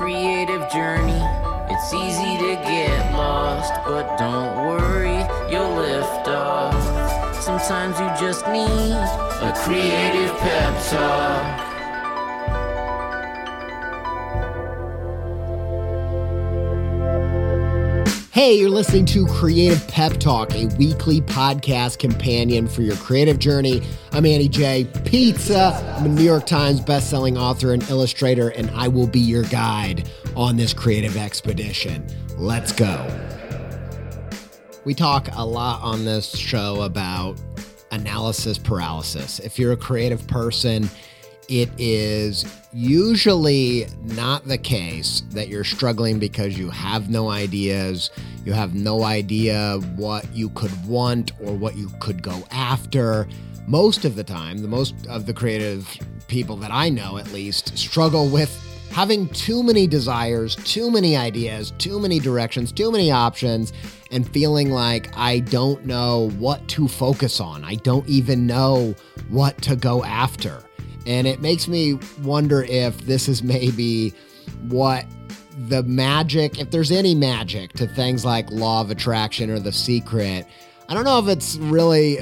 creative journey. It's easy to get lost, but don't worry, you'll lift off. Sometimes you just need a creative pep talk. Hey, you're listening to Creative Pep Talk, a weekly podcast companion for your creative journey. I'm Andy J. Pizza. I'm a New York Times bestselling author and illustrator, and I will be your guide on this creative expedition. Let's go. We talk a lot on this show about analysis paralysis. If you're a creative person, it is usually not the case that you're struggling because you have no ideas, you have no idea what you could want or what you could go after. Most of the time, most of the creative people that I know at least struggle with having too many desires, too many ideas, too many directions, too many options, and feeling like I don't know what to focus on. I don't even know what to go after. And it makes me wonder if this is maybe what the magic, if there's any magic to things like Law of Attraction or The Secret. I don't know if it's really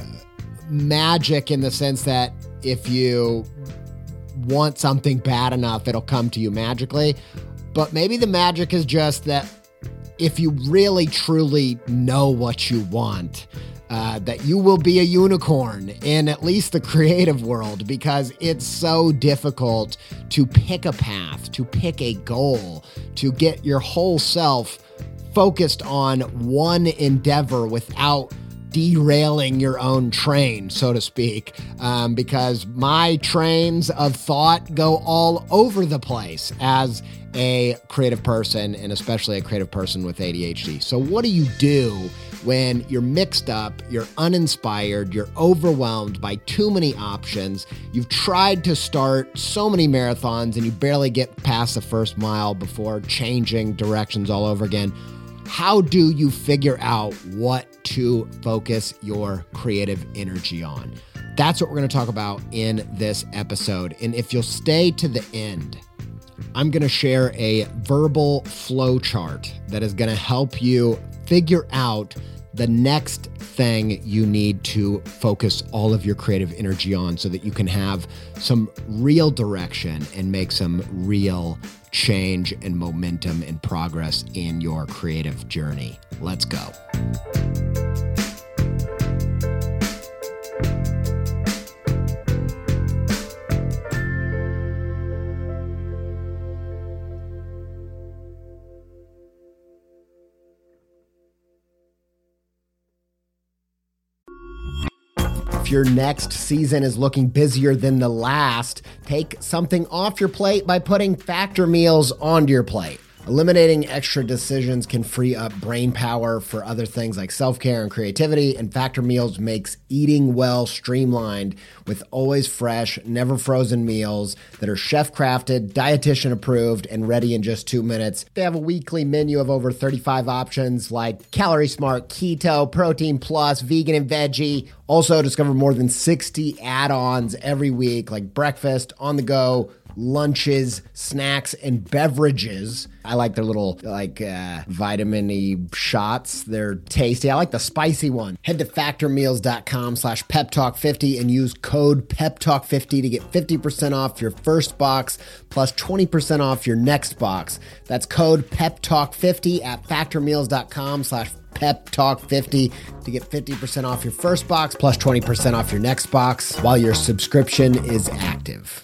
magic in the sense that if you want something bad enough, it'll come to you magically. But maybe the magic is just that if you really, truly know what you want, that you will be a unicorn in at least the creative world, because it's so difficult to pick a path, to pick a goal, to get your whole self focused on one endeavor without derailing your own train, so to speak, because my trains of thought go all over the place as a creative person, and especially a creative person with ADHD. So what do you do when you're mixed up, you're uninspired, you're overwhelmed by too many options, you've tried to start so many marathons and you barely get past the first mile before changing directions all over again? How do you figure out what to focus your creative energy on? That's what we're going to talk about in this episode. And if you'll stay to the end, I'm going to share a verbal flow chart that is going to help you figure out the next thing you need to focus all of your creative energy on so that you can have some real direction and make some real change and momentum and progress in your creative journey. Let's go. If your next season is looking busier than the last, take something off your plate by putting Factor meals onto your plate. Eliminating extra decisions can free up brain power for other things like self-care and creativity, and Factor meals makes eating well streamlined with always fresh, never frozen meals that are chef-crafted, dietitian approved, and ready in just 2 minutes. They have a weekly menu of over 35 options like Calorie Smart, Keto, Protein Plus, Vegan and Veggie. Also, discover more than 60 add-ons every week like breakfast, on the go, lunches, snacks, and beverages. I like their little vitamin-y shots. They're tasty. I like the spicy one. Head to factormeals.com/peptalk50 and use code peptalk50 to get 50% off your first box plus 20% off your next box. That's code peptalk50 at factormeals.com/peptalk50 to get 50% off your first box plus 20% off your next box while your subscription is active.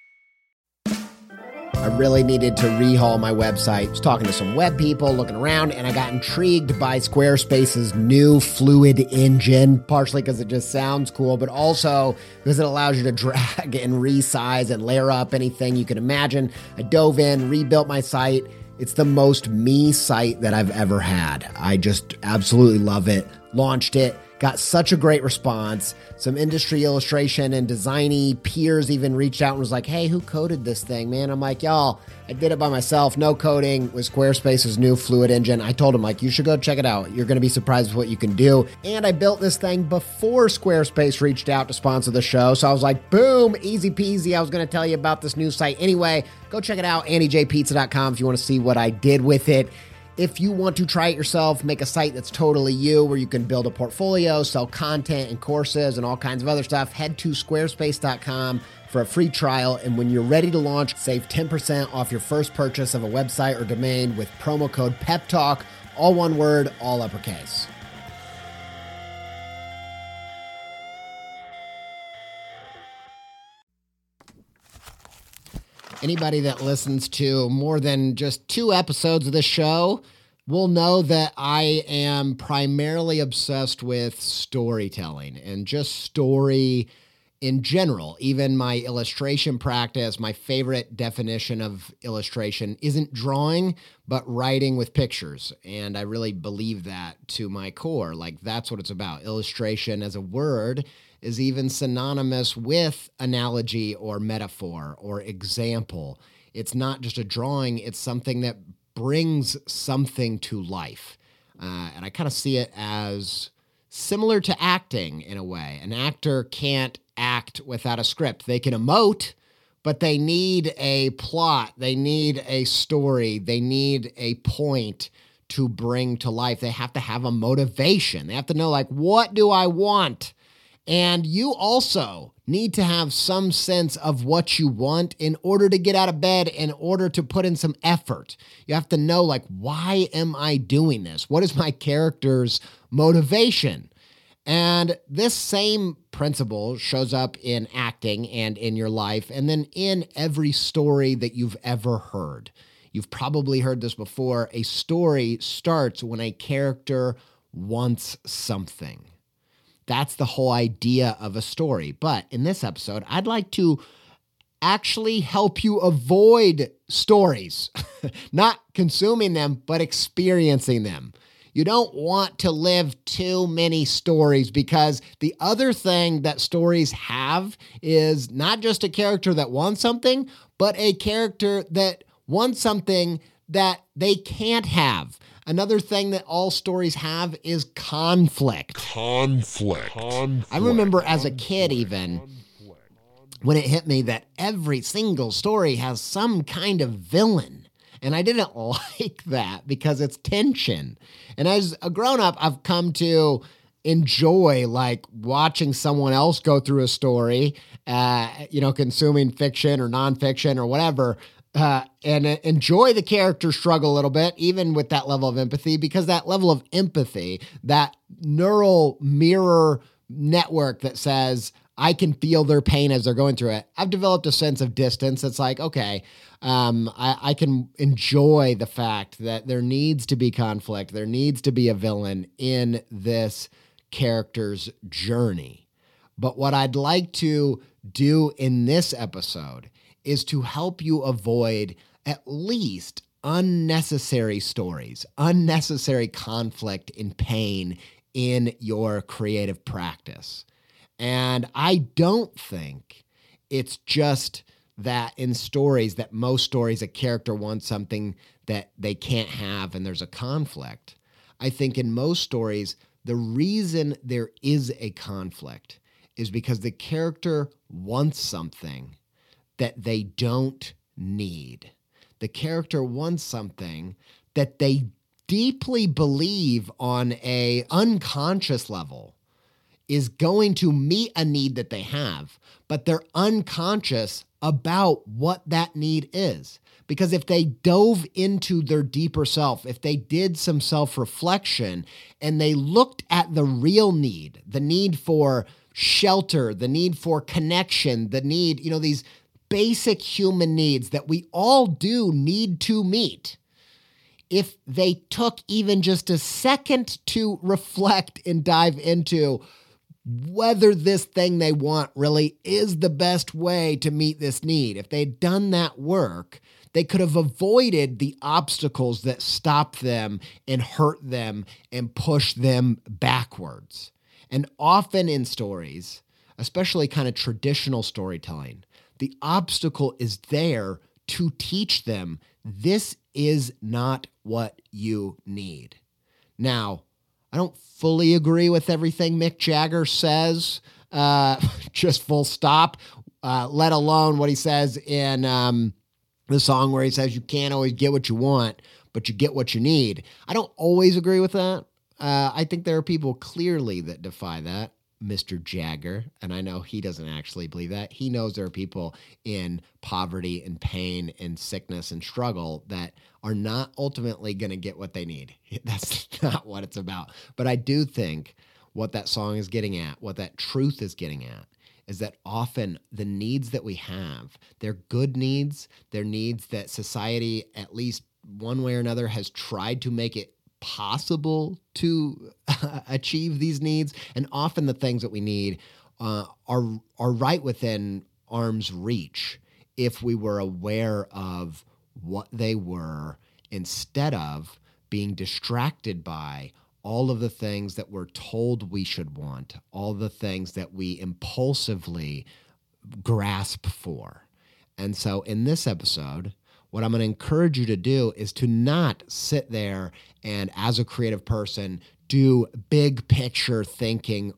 I really needed to rehaul my website. I was talking to some web people, looking around, and I got intrigued by Squarespace's new Fluid engine, partially because it just sounds cool, but also because it allows you to drag and resize and layer up anything you can imagine. I dove in, rebuilt my site. It's the most me site that I've ever had. I just absolutely love it. Launched it, Got such a great response. Some industry illustration and designy peers even reached out and was like, hey, who coded this thing, man? I'm like, y'all, I did it by myself. No coding with Squarespace's new Fluid Engine. I told him, like, you should go check it out. You're going to be surprised with what you can do. And I built this thing before Squarespace reached out to sponsor the show. So I was like, boom, easy peasy. I was going to tell you about this new site. Anyway, go check it out, AndyJPizza.com, if you want to see what I did with it. If you want to try it yourself, make a site that's totally you, where you can build a portfolio, sell content and courses and all kinds of other stuff, head to squarespace.com for a free trial. And when you're ready to launch, save 10% off your first purchase of a website or domain with promo code PEPTALK, all one word, all uppercase. Anybody that listens to more than just 2 episodes of the show will know that I am primarily obsessed with storytelling and just story in general. Even my illustration practice, my favorite definition of illustration isn't drawing, but writing with pictures. And I really believe that to my core. Like, that's what it's about. Illustration as a word is even synonymous with analogy or metaphor or example. It's not just a drawing, it's something that brings something to life. And I kind of see it as similar to acting in a way. An actor can't act without a script. They can emote, but they need a plot, they need a story, they need a point to bring to life. They have to have a motivation. They have to know, like, what do I want? And you also need to have some sense of what you want in order to get out of bed, in order to put in some effort. You have to know, like, why am I doing this? What is my character's motivation? And this same principle shows up in acting and in your life, and then in every story that you've ever heard. You've probably heard this before. A story starts when a character wants something. That's the whole idea of a story. But in this episode, I'd like to actually help you avoid stories, not consuming them, but experiencing them. You don't want to live too many stories, because the other thing that stories have is not just a character that wants something, but a character that wants something that they can't have. Another thing that all stories have is conflict. Conflict. I remember as a kid even, when it hit me that every single story has some kind of villain. And I didn't like that because it's tension. And as a grown-up, I've come to enjoy, like, watching someone else go through a story, consuming fiction or nonfiction or whatever, and enjoy the character struggle a little bit, even with that level of empathy, because that level of empathy, that neural mirror network that says, I can feel their pain as they're going through it. I've developed a sense of distance. It's like, okay, I can enjoy the fact that there needs to be conflict. There needs to be a villain in this character's journey. But what I'd like to do in this episode is to help you avoid at least unnecessary stories, unnecessary conflict and pain in your creative practice. And I don't think it's just that in stories, that most stories, a character wants something that they can't have and there's a conflict. I think in most stories, the reason there is a conflict is because the character wants something that they don't need. The character wants something that they deeply believe on an unconscious level is going to meet a need that they have, but they're unconscious about what that need is. Because if they dove into their deeper self, if they did some self-reflection and they looked at the real need, the need for shelter, the need for connection, the need, these basic human needs that we all do need to meet. If they took even just a second to reflect and dive into whether this thing they want really is the best way to meet this need, if they'd done that work, they could have avoided the obstacles that stop them and hurt them and push them backwards. And often in stories, especially kind of traditional storytelling, the obstacle is there to teach them this is not what you need. Now, I don't fully agree with everything Mick Jagger says, just full stop, let alone what he says in the song where he says you can't always get what you want, but you get what you need. I don't always agree with that. I think there are people clearly that defy that. Mr. Jagger, and I know he doesn't actually believe that. He knows there are people in poverty and pain and sickness and struggle that are not ultimately going to get what they need. That's not what it's about. But I do think what that song is getting at, what that truth is getting at, is that often the needs that we have, they're good needs. They're needs that society, at least one way or another, has tried to make it possible to achieve these needs. And often the things that we need are right within arm's reach if we were aware of what they were, instead of being distracted by all of the things that we're told we should want, all the things that we impulsively grasp for. And so in this episode, what I'm going to encourage you to do is to not sit there and, as a creative person, do big picture thinking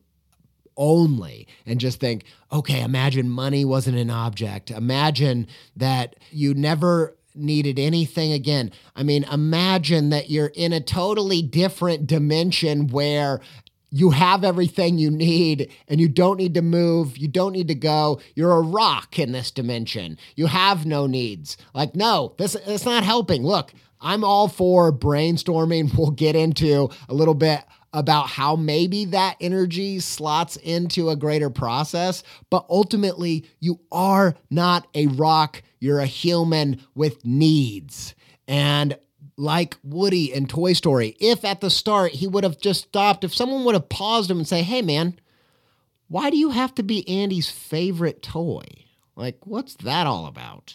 only and just think, okay, imagine money wasn't an object. Imagine that you never needed anything again. I mean, imagine that you're in a totally different dimension where you have everything you need and you don't need to move. You don't need to go. You're a rock in this dimension. You have no needs. Like, no, it's not helping. Look, I'm all for brainstorming. We'll get into a little bit about how maybe that energy slots into a greater process. But ultimately, you are not a rock. You're a human with needs. And like Woody in Toy Story, if at the start he would have just stopped, if someone would have paused him and say, hey man, why do you have to be Andy's favorite toy? Like, what's that all about?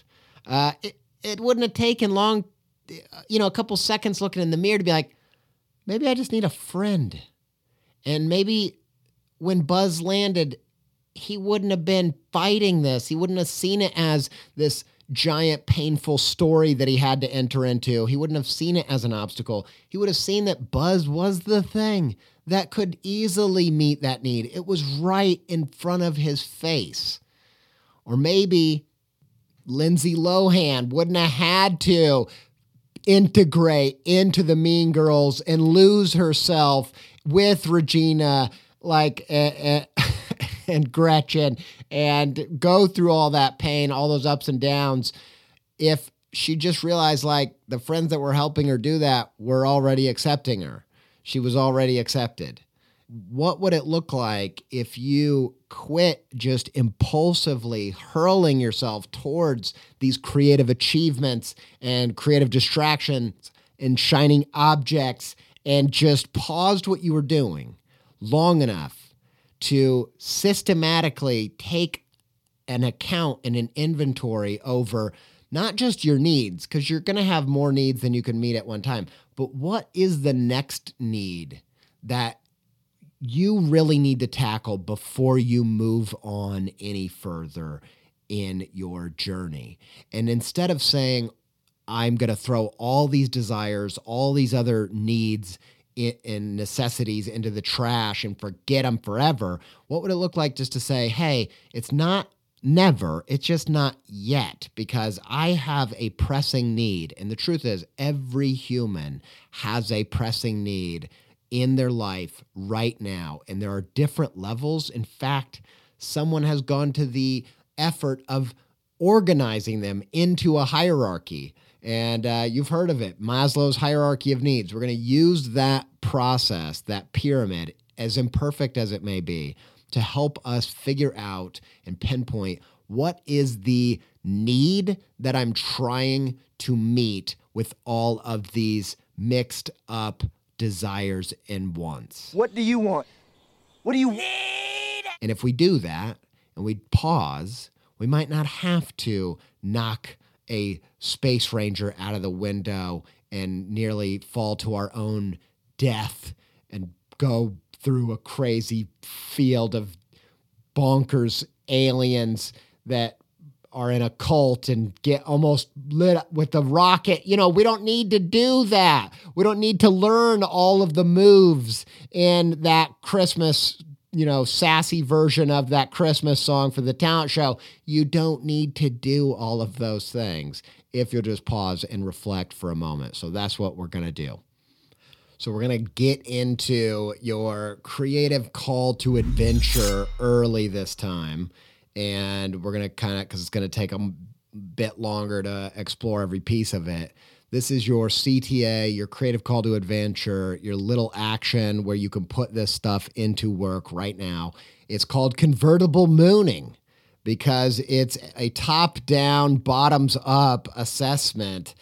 It wouldn't have taken long, a couple seconds looking in the mirror to be like, maybe I just need a friend. And maybe when Buzz landed, he wouldn't have been fighting this. He wouldn't have seen it as this giant, painful story that he had to enter into. He wouldn't have seen it as an obstacle. He would have seen that Buzz was the thing that could easily meet that need. It was right in front of his face. Or maybe Lindsay Lohan wouldn't have had to integrate into the Mean Girls and lose herself with Regina, and Gretchen, and go through all that pain, all those ups and downs, if she just realized the friends that were helping her do that were already accepting her. She was already accepted. What would it look like if you quit just impulsively hurling yourself towards these creative achievements and creative distractions and shining objects and just paused what you were doing long enough to systematically take an account and an inventory over not just your needs, because you're going to have more needs than you can meet at one time, but what is the next need that you really need to tackle before you move on any further in your journey. And instead of saying, I'm going to throw all these desires, all these other needs and necessities into the trash and forget them forever, what would it look like just to say, hey, it's not never, it's just not yet, because I have a pressing need. And the truth is, every human has a pressing need in their life right now. And there are different levels. In fact, someone has gone to the effort of organizing them into a hierarchy. And you've heard of it, Maslow's hierarchy of needs. We're going to use that process, that pyramid, as imperfect as it may be, to help us figure out and pinpoint what is the need that I'm trying to meet with all of these mixed up desires and wants. What do you want? What do you need? And if we do that and we pause, we might not have to knock a space ranger out of the window and nearly fall to our own death and go through a crazy field of bonkers aliens that are in a cult and get almost lit up with a rocket. You know, we don't need to do that. We don't need to learn all of the moves in that Christmas, sassy version of that Christmas song for the talent show. You don't need to do all of those things if you'll just pause and reflect for a moment. So that's what we're going to do. So we're going to get into your creative call to adventure early this time. And we're going to because it's going to take a bit longer to explore every piece of it. This is your CTA, your creative call to adventure, your little action where you can put this stuff into work right now. It's called convertible mooning because it's a top-down, bottoms-up assessment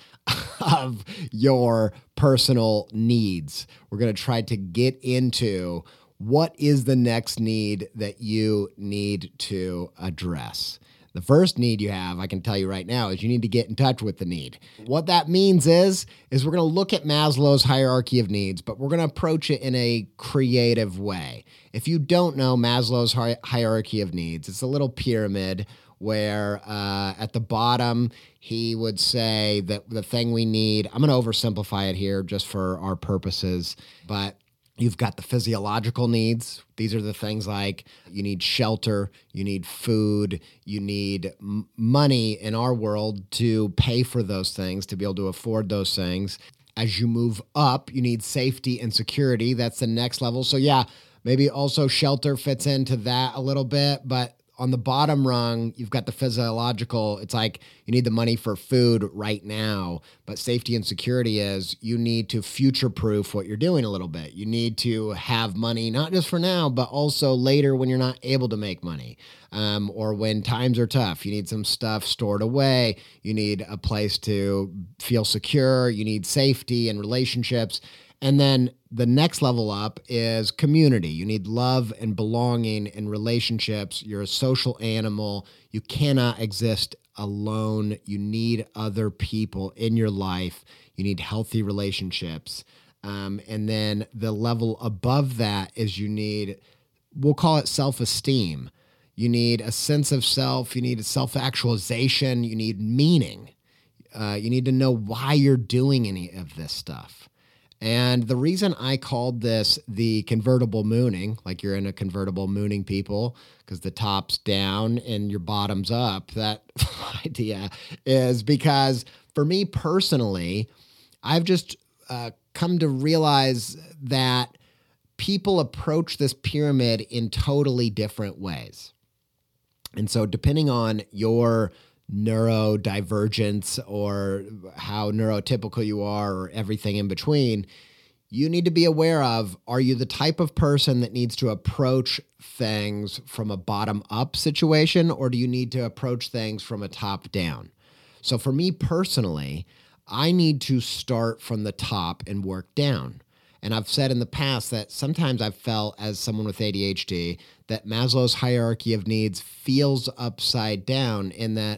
of your personal needs. We're going to try to get into what is the next need that you need to address. The first need you have, I can tell you right now, is you need to get in touch with the need. What that means is we're going to look at Maslow's hierarchy of needs, but we're going to approach it in a creative way. If you don't know Maslow's hierarchy of needs, it's a little pyramid where at the bottom, he would say that the thing we need, I'm going to oversimplify it here just for our purposes, but you've got the physiological needs. These are the things like you need shelter, you need food, you need money in our world to pay for those things, to be able to afford those things. As you move up, you need safety and security. That's the next level. So yeah, maybe also shelter fits into that a little bit, but on the bottom rung, you've got the physiological. It's like you need the money for food right now, but safety and security is you need to future-proof what you're doing a little bit. You need to have money, not just for now, but also later when you're not able to make money or when times are tough. You need some stuff stored away. You need a place to feel secure. You need safety and relationships. And then the next level up is community. You need love and belonging and relationships. You're a social animal. You cannot exist alone. You need other people in your life. You need healthy relationships. And then the level above that is you need, we'll call it self-esteem. You need a sense of self. You need a self-actualization. You need meaning. You need to know why you're doing any of this stuff. And the reason I called this the convertible mooning, like you're in a convertible mooning people, because the top's down and your bottom's up, that idea is because for me personally, I've just come to realize that people approach this pyramid in totally different ways. And so depending on your neurodivergence or how neurotypical you are or everything in between, you need to be aware of, are you the type of person that needs to approach things from a bottom-up situation, or do you need to approach things from a top-down? So for me personally, I need to start from the top and work down. And I've said in the past that sometimes I've felt as someone with ADHD that Maslow's hierarchy of needs feels upside down in that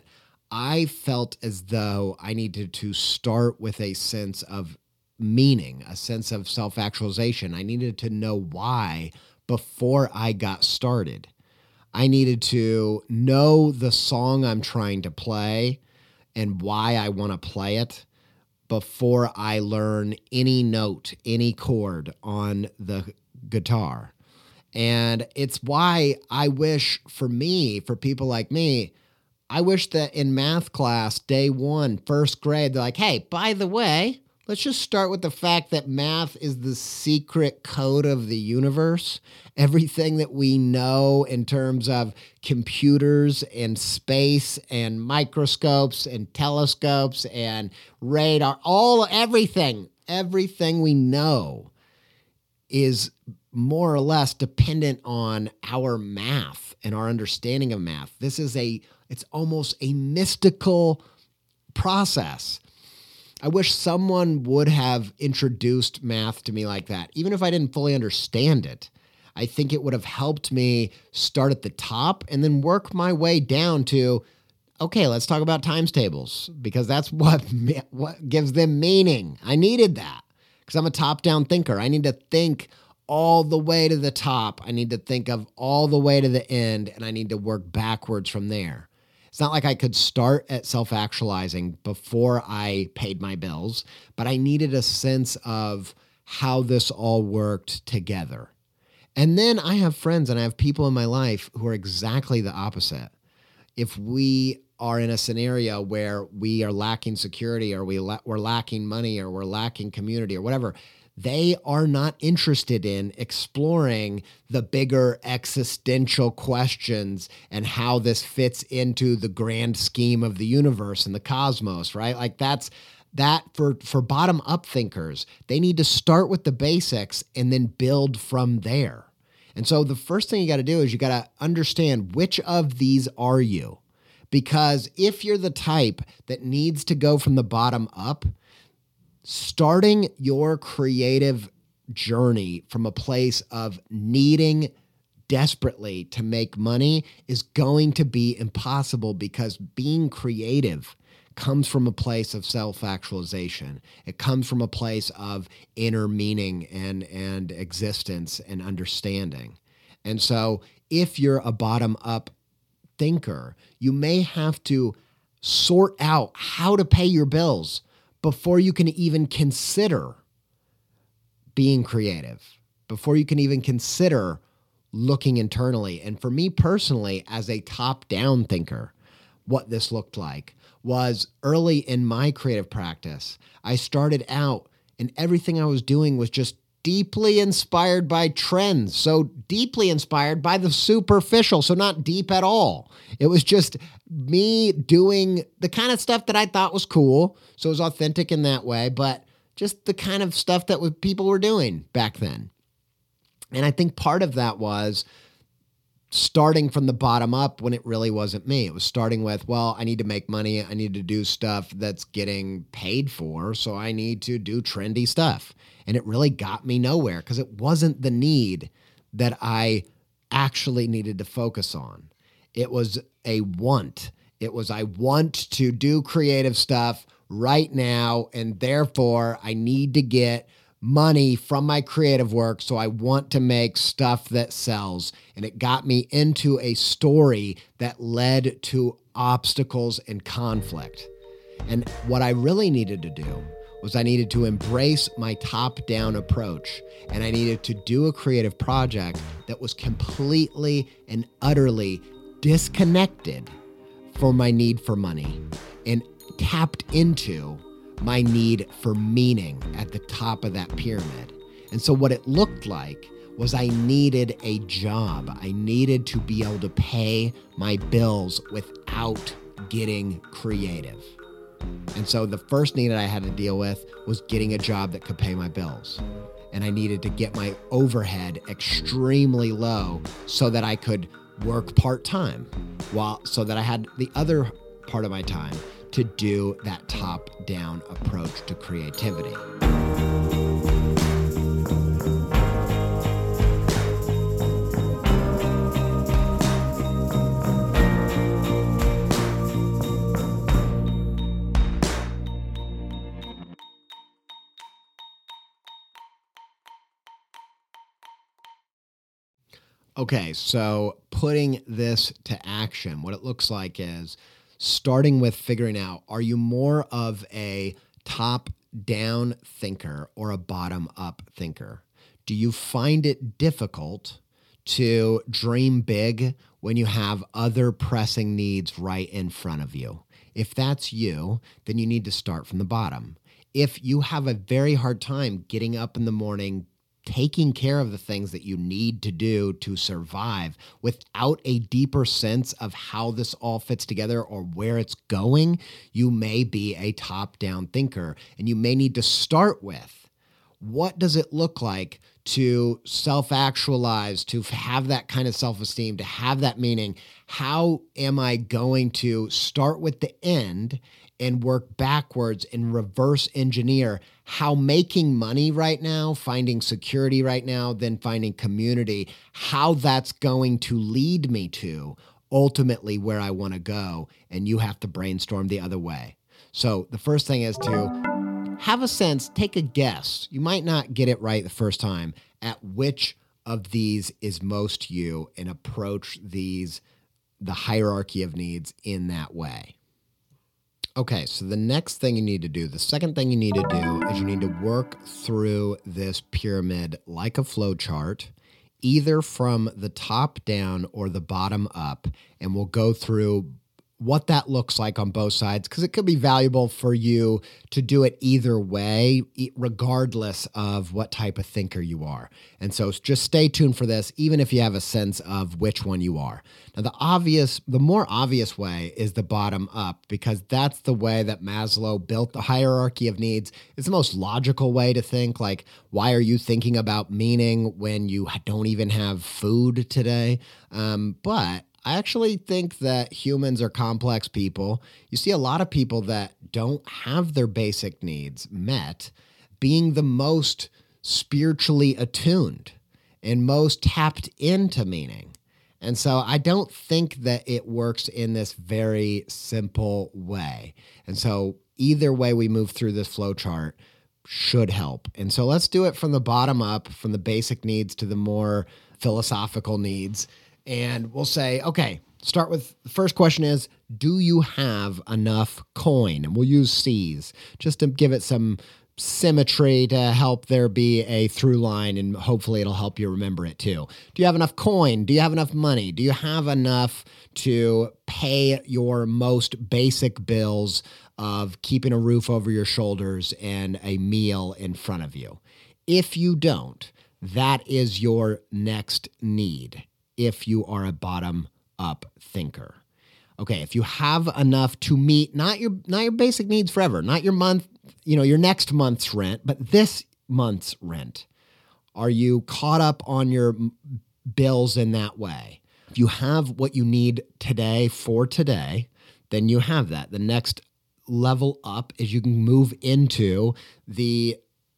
I felt as though I needed to start with a sense of meaning, a sense of self-actualization. I needed to know why before I got started. I needed to know the song I'm trying to play and why I want to play it before I learn any note, any chord on the guitar. And it's why I wish for people like me, I wish that in math class, day one, first grade, they're like, hey, by the way, let's just start with the fact that math is the secret code of the universe. Everything that we know in terms of computers and space and microscopes and telescopes and radar, everything we know is more or less dependent on our math and our understanding of math. It's almost a mystical process. I wish someone would have introduced math to me like that. Even if I didn't fully understand it, I think it would have helped me start at the top and then work my way down to, okay, let's talk about times tables, because that's what gives them meaning. I needed that because I'm a top-down thinker. I need to think all the way to the top. I need to think of all the way to the end, and I need to work backwards from there. It's not like I could start at self-actualizing before I paid my bills, but I needed a sense of how this all worked together. And then I have friends and I have people in my life who are exactly the opposite. If we are in a scenario where we are lacking security, or we're lacking money, or we're lacking community, or whatever, they are not interested in exploring the bigger existential questions and how this fits into the grand scheme of the universe and the cosmos, right? Like that for bottom-up thinkers, they need to start with the basics and then build from there. And so the first thing you got to do is you got to understand which of these are you. Because if you're the type that needs to go from the bottom up, starting your creative journey from a place of needing desperately to make money is going to be impossible, because being creative comes from a place of self-actualization. It comes from a place of inner meaning and existence and understanding. And so if you're a bottom-up thinker, you may have to sort out how to pay your bills before you can even consider being creative, before you can even consider looking internally. And for me personally, as a top-down thinker, what this looked like was early in my creative practice. I started out and everything I was doing was just deeply inspired by trends. So deeply inspired by the superficial. So not deep at all. It was just me doing the kind of stuff that I thought was cool. So it was authentic in that way, but just the kind of stuff that people were doing back then. And I think part of that was starting from the bottom up when it really wasn't me. It was starting with, well, I need to make money. I need to do stuff that's getting paid for. So I need to do trendy stuff. And it really got me nowhere, because it wasn't the need that I actually needed to focus on. It was a want. It was, I want to do creative stuff right now, and therefore I need to get money from my creative work, so I want to make stuff that sells. And it got me into a story that led to obstacles and conflict. And what I really needed to do was I needed to embrace my top-down approach, and I needed to do a creative project that was completely and utterly disconnected from my need for money and tapped into my need for meaning at the top of that pyramid. And so what it looked like was I needed a job. I needed to be able to pay my bills without getting creative. And so the first need that I had to deal with was getting a job that could pay my bills. And I needed to get my overhead extremely low so that I could work part-time, so that I had the other part of my time to do that top-down approach to creativity. Okay, so putting this to action, what it looks like is starting with figuring out, are you more of a top-down thinker or a bottom-up thinker? Do you find it difficult to dream big when you have other pressing needs right in front of you? If that's you, then you need to start from the bottom. If you have a very hard time getting up in the morning, taking care of the things that you need to do to survive without a deeper sense of how this all fits together or where it's going, you may be a top-down thinker. And you may need to start with, what does it look like to self-actualize, to have that kind of self-esteem, to have that meaning? How am I going to start with the end and work backwards and reverse engineer how making money right now, finding security right now, then finding community, how that's going to lead me to ultimately where I want to go? And you have to brainstorm the other way. So the first thing is to have a sense, take a guess. You might not get it right the first time at which of these is most you, and approach the hierarchy of needs in that way. Okay, so the next thing you need to do, the second thing you need to do is you need to work through this pyramid like a flow chart, either from the top down or the bottom up, and we'll go through what that looks like on both sides, because it could be valuable for you to do it either way, regardless of what type of thinker you are. And so just stay tuned for this, even if you have a sense of which one you are. Now, the more obvious way is the bottom up, because that's the way that Maslow built the hierarchy of needs. It's the most logical way to think. Like, why are you thinking about meaning when you don't even have food today? But I actually think that humans are complex people. You see a lot of people that don't have their basic needs met being the most spiritually attuned and most tapped into meaning. And so I don't think that it works in this very simple way. And so either way we move through this flow chart should help. And so let's do it from the bottom up, from the basic needs to the more philosophical needs. And we'll say, okay, start with the first question is, do you have enough coin? And we'll use C's just to give it some symmetry to help there be a through line, and hopefully it'll help you remember it too. Do you have enough coin? Do you have enough money? Do you have enough to pay your most basic bills of keeping a roof over your shoulders and a meal in front of you? If you don't, that is your next need. If you are a bottom-up thinker. Okay, if you have enough to meet not your basic needs forever, not your your next month's rent, but this month's rent. Are you caught up on your bills in that way? If you have what you need today for today, then you have that. The next level up is you can move into the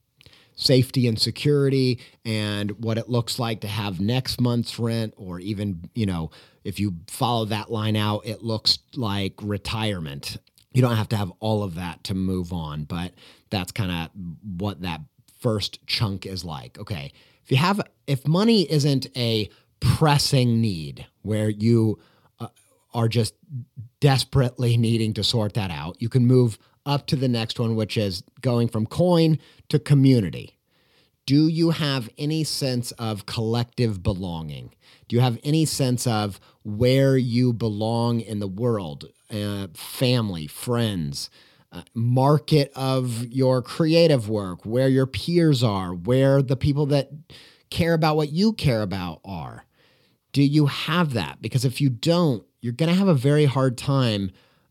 safety and security and what it looks like to have next month's rent, or even, if you follow that line out, it looks like retirement. You don't have to have all of that to move on, but that's kind of what that first chunk is like. Okay, if money isn't a pressing need where you are just desperately needing to sort that out, you can move up to the next one, which is going from coin to community. Do you have any sense of collective belonging? Do you have any sense of where you belong in the world? Family, friends, market of your creative work, where your peers are, where the people that care about what you care about are. Do you have that? Because if you don't, you're going to have a very hard time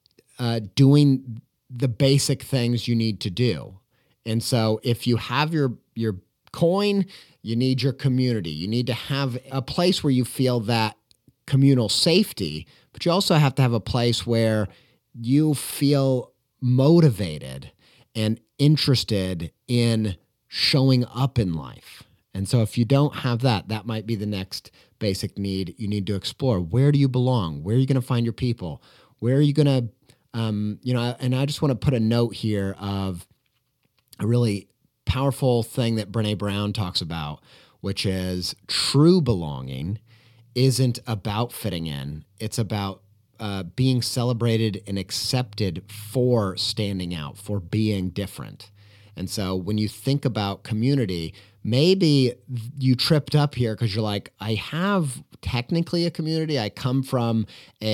doing the basic things you need to do. And so if you have your coin, you need your community. You need to have a place where you feel that communal safety, but you also have to have a place where you feel motivated and interested in showing up in life. And so if you don't have that, that might be the next basic need you need to explore. Where do you belong? Where are you going to find your people? Where are you going to and I just want to put a note here of a really powerful thing that Brené Brown talks about, which is true belonging isn't about fitting in. It's about being celebrated and accepted for standing out, for being different. And so when you think about community, maybe you tripped up here because you're like, I have technically a community. I come from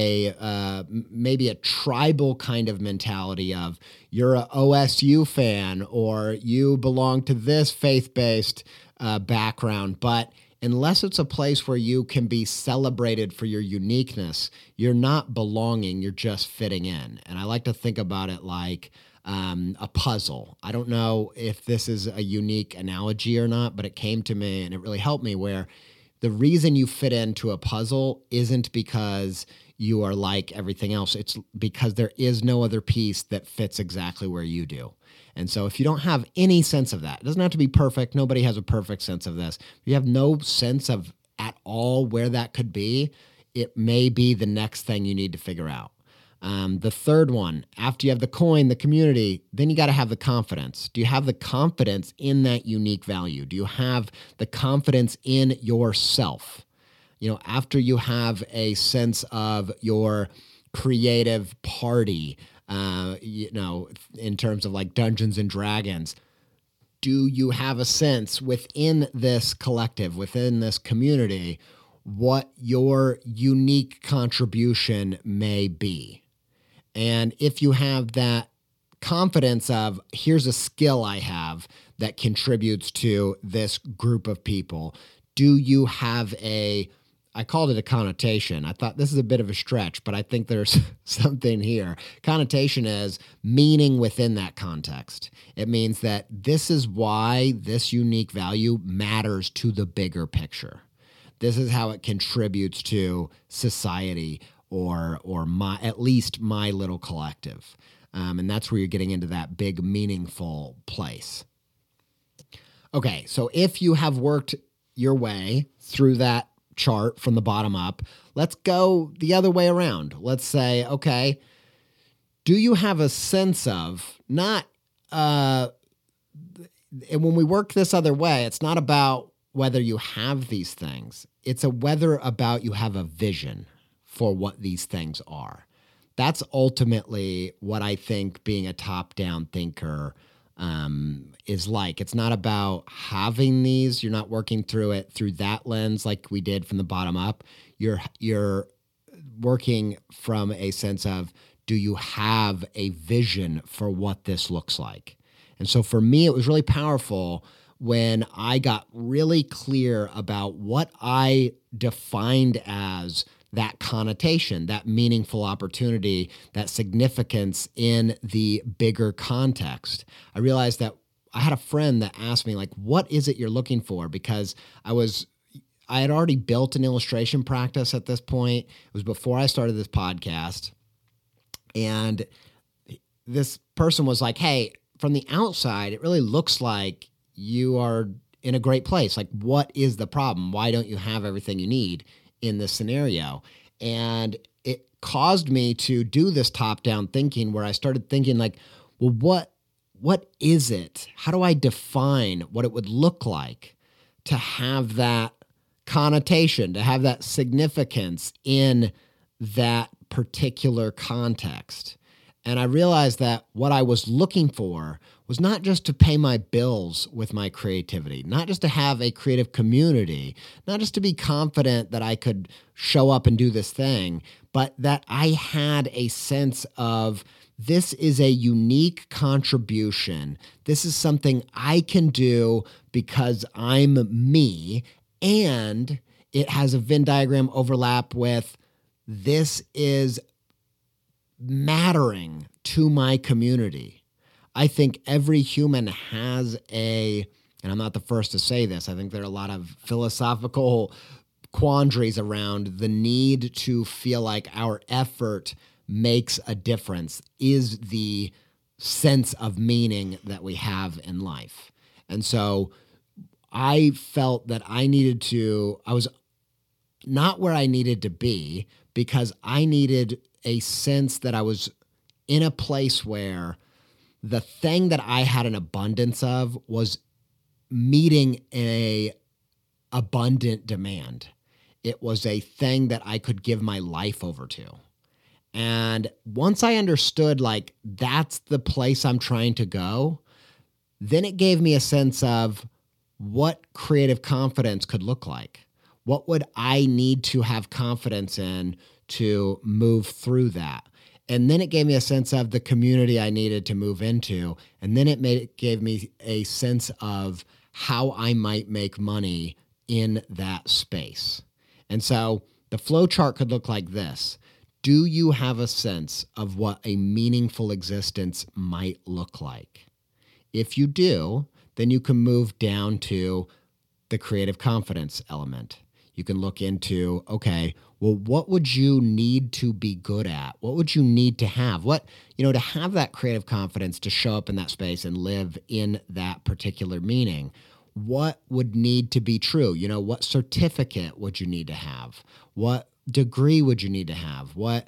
maybe a tribal kind of mentality of you're a OSU fan or you belong to this faith-based background. But unless it's a place where you can be celebrated for your uniqueness, you're not belonging, you're just fitting in. And I like to think about it like a puzzle. I don't know if this is a unique analogy or not, but it came to me and it really helped me, where the reason you fit into a puzzle isn't because you are like everything else. It's because there is no other piece that fits exactly where you do. And so if you don't have any sense of that, it doesn't have to be perfect. Nobody has a perfect sense of this. If you have no sense of at all where that could be, it may be the next thing you need to figure out. The third one, after you have the coin, the community, then you got to have the confidence. Do you have the confidence in that unique value? Do you have the confidence in yourself? After you have a sense of your creative party, in terms of like Dungeons and Dragons, do you have a sense within this collective, within this community, what your unique contribution may be? And if you have that confidence of, here's a skill I have that contributes to this group of people, do you have I called it a connotation. I thought this is a bit of a stretch, but I think there's something here. Connotation is meaning within that context. It means that this is why this unique value matters to the bigger picture. This is how it contributes to society or at least my little collective. And that's where you're getting into that big, meaningful place. Okay, so if you have worked your way through that chart from the bottom up, let's go the other way around. Let's say, okay, do you have a sense of not, and when we work this other way, it's not about whether you have these things. It's whether about you have a vision for what these things are. That's ultimately what I think being a top-down thinker is like. It's not about having these. You're not working through it through that lens like we did from the bottom up. You're working from a sense of, do you have a vision for what this looks like? And so for me, it was really powerful when I got really clear about what I defined as that connotation, that meaningful opportunity, that significance in the bigger context. I realized that I had a friend that asked me, like, what is it you're looking for? Because I had already built an illustration practice at this point. It was before I started this podcast. And this person was like, hey, from the outside, it really looks like you are in a great place. Like, what is the problem? Why don't you have everything you need in this scenario? And it caused me to do this top-down thinking where I started thinking like, well, what is it? How do I define what it would look like to have that connotation, to have that significance in that particular context? And I realized that what I was looking for was not just to pay my bills with my creativity, not just to have a creative community, not just to be confident that I could show up and do this thing, but that I had a sense of, this is a unique contribution. This is something I can do because I'm me, and it has a Venn diagram overlap with, this is mattering to my community. I think every human has and I'm not the first to say this, I think there are a lot of philosophical quandaries around the need to feel like our effort makes a difference, is the sense of meaning that we have in life. And so I felt that I was not where I needed to be, because I needed a sense that I was in a place where the thing that I had an abundance of was meeting a abundant demand. It was a thing that I could give my life over to. And once I understood, like, that's the place I'm trying to go, then it gave me a sense of what creative confidence could look like. What would I need to have confidence in to move through that? And then it gave me a sense of the community I needed to move into. And then it gave me a sense of how I might make money in that space. And so the flow chart could look like this. Do you have a sense of what a meaningful existence might look like? If you do, then you can move down to the creative confidence element. You can look into, okay, well, what would you need to be good at? What would you need to have? To have that creative confidence to show up in that space and live in that particular meaning, what would need to be true? What certificate would you need to have? What degree would you need to have? What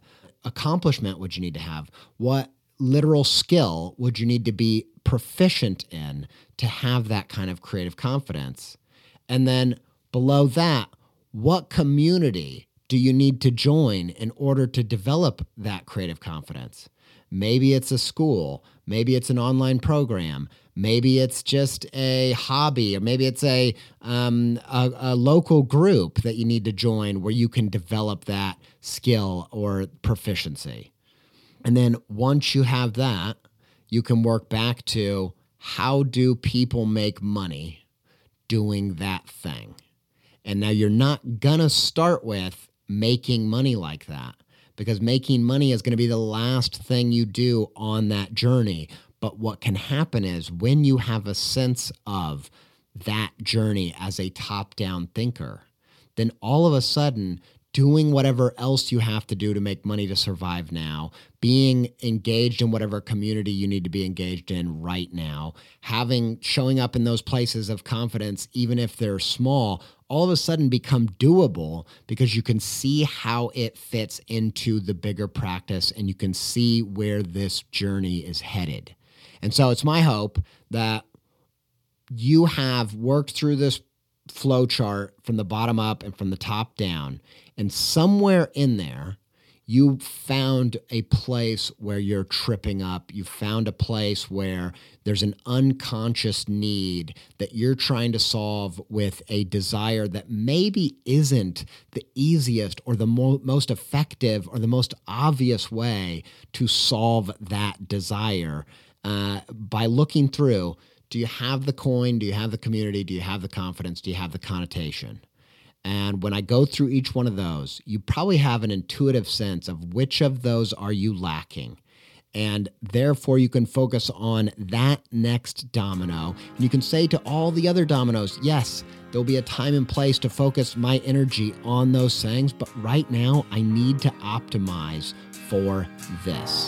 accomplishment would you need to have? What literal skill would you need to be proficient in to have that kind of creative confidence? And then below that, what community do you need to join in order to develop that creative confidence? Maybe it's a school, maybe it's an online program, maybe it's just a hobby, or maybe it's a local group that you need to join where you can develop that skill or proficiency. And then once you have that, you can work back to, how do people make money doing that thing? And now you're not going to start with making money like that, because making money is going to be the last thing you do on that journey. But what can happen is, when you have a sense of that journey as a top-down thinker, then all of a sudden, doing whatever else you have to do to make money to survive now, being engaged in whatever community you need to be engaged in right now, showing up in those places of confidence, even if they're small, all of a sudden become doable, because you can see how it fits into the bigger practice and you can see where this journey is headed. And so it's my hope that you have worked through this flow chart from the bottom up and from the top down, and somewhere in there, you found a place where you're tripping up. You found a place where there's an unconscious need that you're trying to solve with a desire that maybe isn't the easiest or the most effective or the most obvious way to solve that desire. By looking through, do you have the coin? Do you have the community? Do you have the confidence? Do you have the connotation? And when I go through each one of those, you probably have an intuitive sense of which of those are you lacking. And therefore, you can focus on that next domino. And you can say to all the other dominoes, yes, there'll be a time and place to focus my energy on those things. But right now, I need to optimize for this.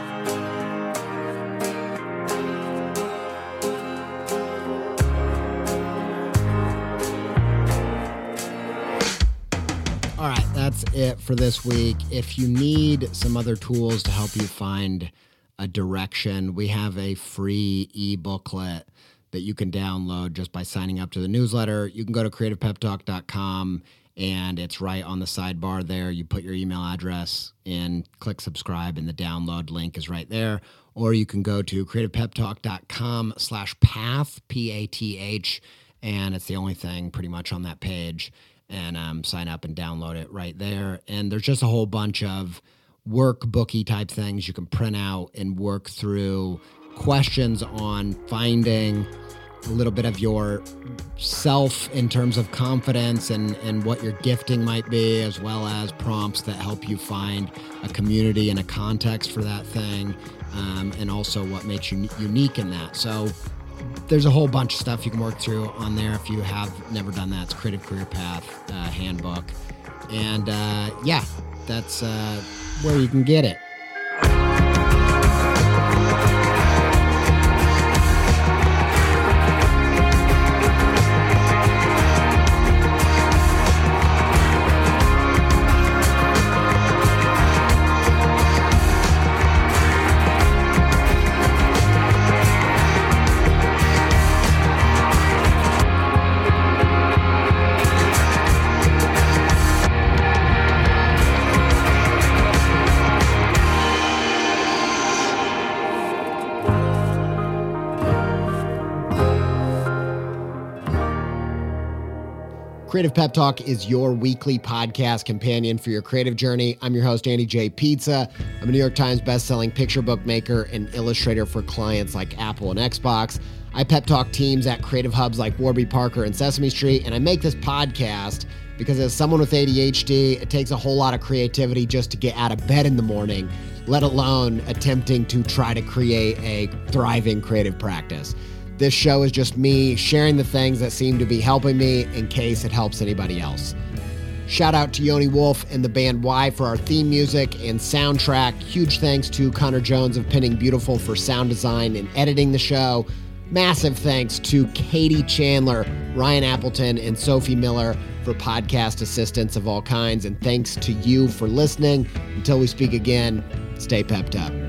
All right, that's it for this week. If you need some other tools to help you find a direction, we have a free e-booklet that you can download just by signing up to the newsletter. You can go to creativepeptalk.com, and it's right on the sidebar there. You put your email address in, click subscribe, and the download link is right there. Or you can go to creativepeptalk.com/path, P-A-T-H, and it's the only thing pretty much on that page. And sign up and download it right there. And there's just a whole bunch of workbooky type things you can print out and work through, questions on finding a little bit of your self in terms of confidence and what your gifting might be, as well as prompts that help you find a community and a context for that thing, and also what makes you unique in that. So there's a whole bunch of stuff you can work through on there if you have never done that. It's Creative Career Path Handbook. And yeah, that's where you can get it. Creative Pep Talk is your weekly podcast companion for your creative journey. I'm your host, Andy J. Pizza. I'm a New York Times bestselling picture book maker and illustrator for clients like Apple and Xbox. I pep talk teams at creative hubs like Warby Parker and Sesame Street, and I make this podcast because as someone with ADHD, it takes a whole lot of creativity just to get out of bed in the morning, let alone attempting to try to create a thriving creative practice. This show is just me sharing the things that seem to be helping me in case it helps anybody else. Shout out to Yoni Wolf and the band Y for our theme music and soundtrack. Huge thanks to Connor Jones of Penning Beautiful for sound design and editing the show. Massive thanks to Katie Chandler, Ryan Appleton, and Sophie Miller for podcast assistance of all kinds. And thanks to you for listening. Until we speak again, stay pepped up.